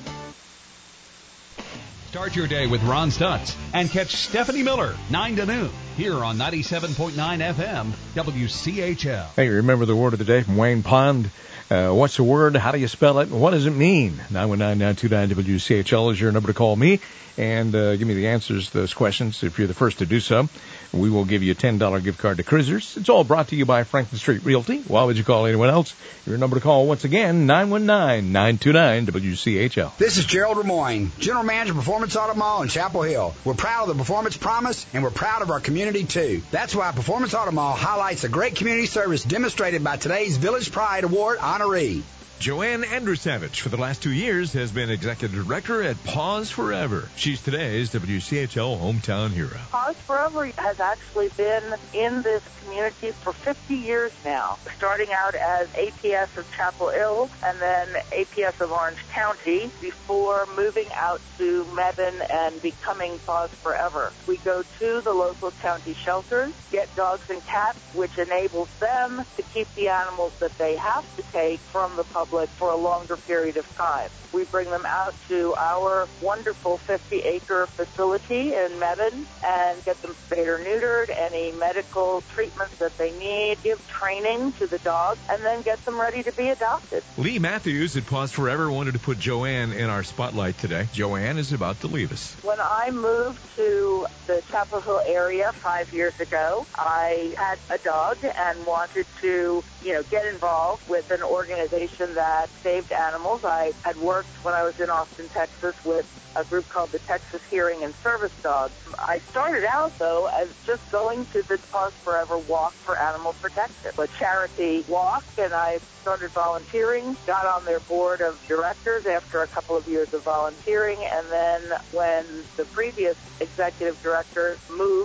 Start your day with Ron Stutz and catch Stephanie Miller, nine to noon, here on ninety-seven point nine F M, W C H L. Hey, remember the word of the day from Wayne Pond? Uh, what's the word? How do you spell it? What does it mean? nine one nine, nine two nine, W C H L is your number to call me and uh, give me the answers to those questions if you're the first to do so. We will give you a ten dollars gift card to Cruisers. It's all brought to you by Franklin Street Realty. Why would you call anyone else? Your number to call once again, nine one nine, nine two nine, W C H L. This is Gerald Lemoyne, General Manager of Performance Auto Mall in Chapel Hill. We're proud of the Performance Promise, and we're proud of our community, too. That's why Performance Auto Mall highlights the great community service demonstrated by today's Village Pride Award honoree. Joanne Andrusavage, for the last two years, has been Executive Director at Paws Forever. She's today's W C H L hometown hero. Paws Forever has actually been in this community for fifty years now, starting out as A P S of Chapel Hill and then A P S of Orange County before moving out to Mebane and becoming Paws Forever. We go to the local county shelters, get dogs and cats, which enables them to keep the animals that they have to take from the public for a longer period of time. We bring them out to our wonderful fifty-acre facility in Mebane and get them spayed or neutered, any medical treatments that they need, give training to the dog, and then get them ready to be adopted. Lee Matthews at Paws Forever wanted to put Joanne in our spotlight today. Joanne is about to leave us. When I moved to the Chapel Hill area five years ago, I had a dog and wanted to, you know, get involved with an organization that saved animals. I had worked when I was in Austin, Texas, with a group called the Texas Hearing and Service Dogs. I started out, though, as just going to the Paws Forever Walk for Animal Protection, a charity walk, and I started volunteering, got on their board of directors after a couple of years of volunteering, and then when the previous executive director moved, I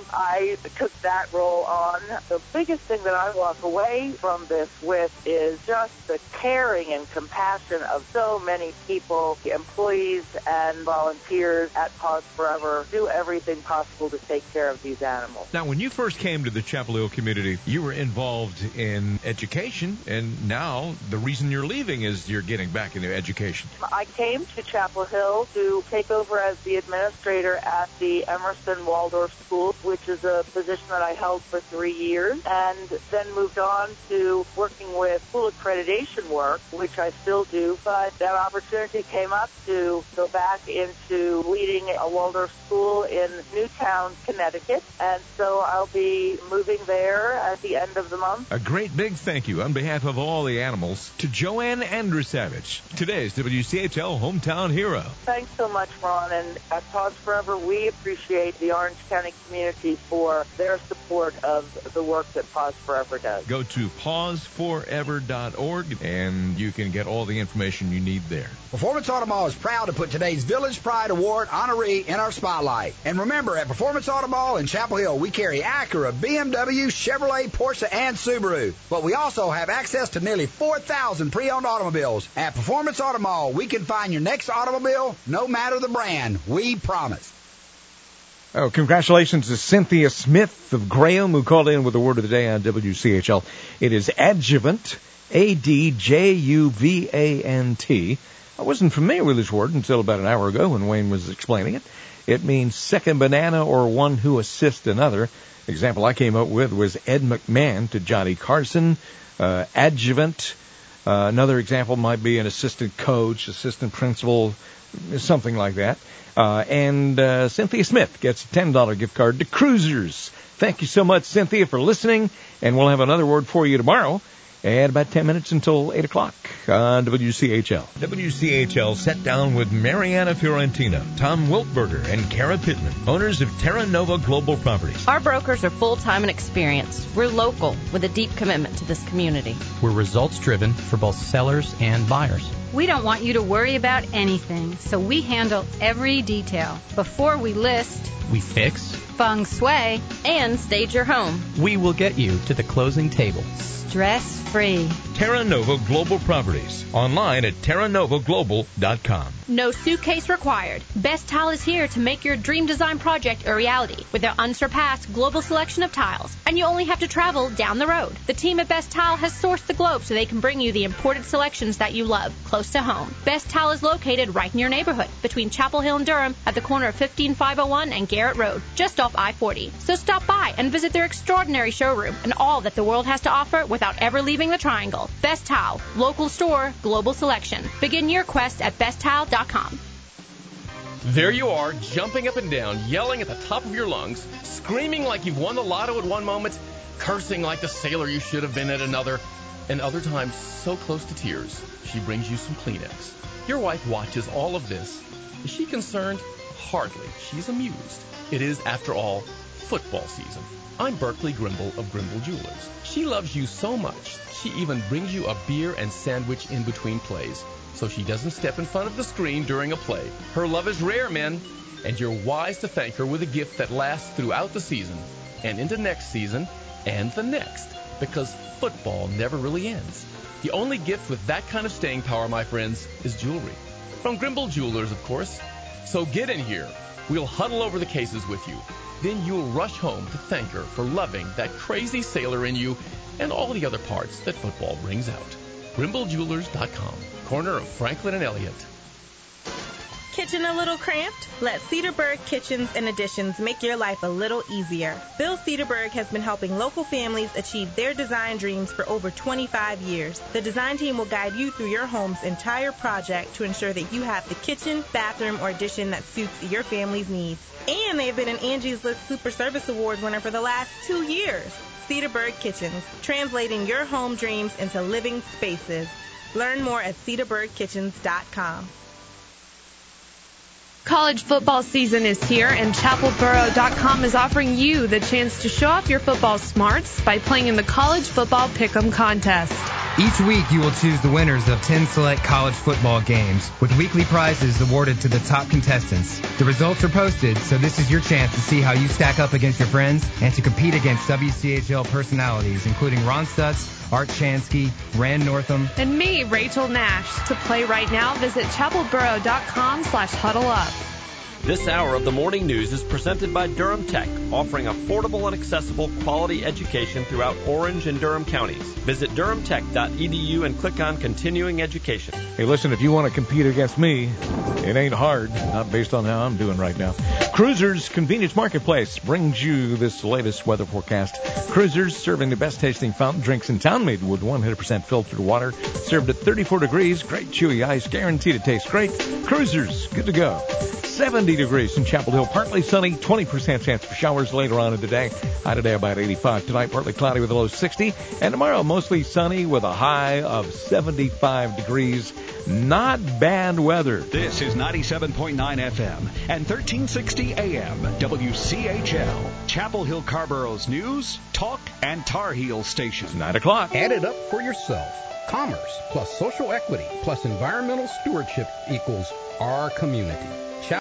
I took that role on. The biggest thing that I walk away from this with is just the caring and compassion of so many people, employees and volunteers at Paws Forever, do everything possible to take care of these animals. Now, when you first came to the Chapel Hill community, you were involved in education, and now the reason you're leaving is you're getting back into education. I came to Chapel Hill to take over as the administrator at the Emerson Waldorf School, which is a position that I held for three years, and then moved on to working with school accreditation work, which I still do, but that opportunity came up to go back into leading a Waldorf school in Newtown, Connecticut, and so I'll be moving there at the end of the month. A great big thank you on behalf of all the animals to Joanne Andrusavage, today's W C H L Hometown Hero. Thanks so much, Ron, and at Paws Forever, we appreciate the Orange County community for their support of the work that Paws Forever does. Go to paws forever dot org, and you can get all the information you need there. Performance Auto Mall is proud to put today's Village Pride Award honoree in our spotlight. And remember, at Performance Auto Mall in Chapel Hill, we carry Acura, B M W, Chevrolet, Porsche, and Subaru. But we also have access to nearly four thousand pre-owned automobiles. At Performance Auto Mall, we can find your next automobile, no matter the brand. We promise. Oh, congratulations to Cynthia Smith of Graham, who called in with the word of the day on W C H L. It is adjuvant, A D J U V A N T. I wasn't familiar with this word until about an hour ago when Wayne was explaining it. It means second banana or one who assists another. The example I came up with was Ed McMahon to Johnny Carson. Uh, adjuvant. Uh, another example might be an assistant coach, assistant principal, something like that. Uh, and uh, Cynthia Smith gets a ten dollars gift card to Cruisers. Thank you so much, Cynthia, for listening. And we'll have another word for you tomorrow at about ten minutes until eight o'clock on W C H L. W C H L sat down with Mariana Fiorentino, Tom Wiltberger, and Kara Pittman, owners of Terra Nova Global Properties. Our brokers are full-time and experienced. We're local with a deep commitment to this community. We're results-driven for both sellers and buyers. We don't want you to worry about anything, so we handle every detail. Before we list, we fix, feng shui, and stage your home. We will get you to the closing table. Stress-free. Terra Nova Global Properties. Online at terra nova global dot com. No suitcase required. Best Tile is here to make your dream design project a reality with their unsurpassed global selection of tiles. And you only have to travel down the road. The team at Best Tile has sourced the globe so they can bring you the imported selections that you love, close to home. Best Tile is located right in your neighborhood, between Chapel Hill and Durham, at the corner of fifteen five oh one and Garrett Road, just off I forty. So stop by and visit their extraordinary showroom and all that the world has to offer without ever leaving the triangle. Best Tile, local store, global selection. Begin your quest at best tile dot com. There you are, jumping up and down, yelling at the top of your lungs, screaming like you've won the lotto at one moment, cursing like the sailor you should have been at another, and other times so close to tears, she brings you some Kleenex. Your wife watches all of this. Is she concerned? Hardly. She's amused. It is, after all, football season. I'm Berkeley Grimble of Grimble Jewelers. She loves you so much, she even brings you a beer and sandwich in between plays, so she doesn't step in front of the screen during a play. Her love is rare, men, and you're wise to thank her with a gift that lasts throughout the season, and into next season, and the next, because football never really ends. The only gift with that kind of staying power, my friends, is jewelry. From Grimble Jewelers, of course. So get in here. We'll huddle over the cases with you. Then you'll rush home to thank her for loving that crazy sailor in you and all the other parts that football brings out. Grimble Jewelers dot com, corner of Franklin and Elliott. Kitchen a little cramped? Let Cedarburg Kitchens and Additions make your life a little easier. Bill Cedarburg has been helping local families achieve their design dreams for over twenty-five years. The design team will guide you through your home's entire project to ensure that you have the kitchen, bathroom, or addition that suits your family's needs. And they've been an Angie's List Super Service Award winner for the last two years. Cedarburg Kitchens, translating your home dreams into living spaces. Learn more at cedarburg kitchens dot com. College football season is here, and chapel boro dot com is offering you the chance to show off your football smarts by playing in the College Football Pick'em Contest. Each week, you will choose the winners of ten select college football games, with weekly prizes awarded to the top contestants. The results are posted, so this is your chance to see how you stack up against your friends and to compete against W C H L personalities, including Ron Stutz, Art Chansky, Rand Northam, and me, Rachel Nash. To play right now, visit chapelboro.com slash huddle up. This hour of the morning news is presented by Durham Tech, offering affordable and accessible quality education throughout Orange and Durham counties. Visit durham tech dot e d u and click on Continuing Education. Hey, listen, if you want to compete against me, it ain't hard, not based on how I'm doing right now. Cruisers Convenience Marketplace brings you this latest weather forecast. Cruisers, serving the best tasting fountain drinks in town, made with one hundred percent filtered water, served at thirty-four degrees, great chewy ice, guaranteed to taste great. Cruisers, good to go. seventy degrees in Chapel Hill, partly sunny, twenty percent chance for showers later on in the day. High today about eighty-five. Tonight, partly cloudy with a low sixty. And tomorrow, mostly sunny with a high of seventy-five degrees. Not bad weather. This is ninety-seven point nine F M and thirteen sixty A M W C H L, Chapel Hill Carborough's news, talk, and Tar Heel station. Nine o'clock. Add it up for yourself. Commerce plus social equity plus environmental stewardship equals our community.